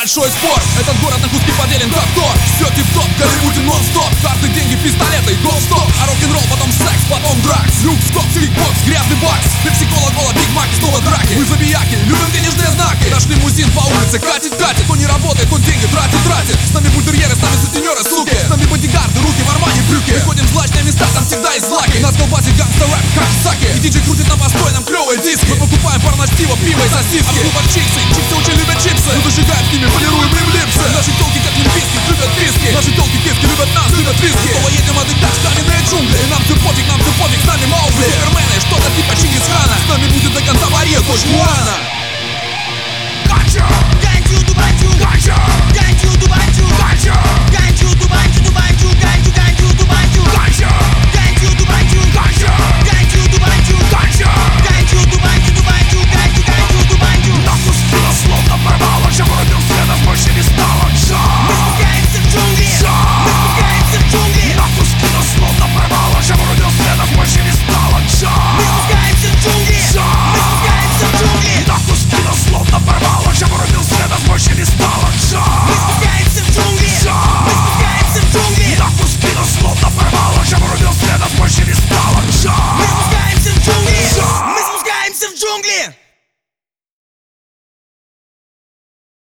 большой спор. Этот город на куски поделен как торт. Все тип-топ, Голливуде нон-стоп. Карты, деньги, пистолеты, гол-стоп. А рок-н-ролл, потом секс, потом дракс. Люкс, кокс, кикбокс, грязный бакс. Пепси-кола, кола, биг маки, снова драки. Мы забияки, любим денежные знаки. Наш лимузин по улице катит. Кто не работает, тот деньги тратит. С нами бультерьеры, с нами сутенеры, суки. С нами бодигарды, руки в армане, брюки. Мы ходим в злачные места, там всегда есть злаки. Нас колбасит гангстер-рэп, как саки. И диджей крутит на постой, нам клевые диски. Мы покупаем порно-пиво, пиво и сосиски. А клубах чипсы, чипсы очень любят чипсы. Мы зажигаем с ними, полируем им липсы. Наши телки как лимпийски, любят виски. Наши телки киски, любят нас, любят виски. Снова едем отдыхать в каменные джунгли. И нам все пофиг, с нами Маугли. Супермены, что-то типа Чингисхана. С нами будет до конца варье, дочь Муана. Gotcha! Ganju, Dubanju! Gotcha! Ganju, Dubanju! Gotcha!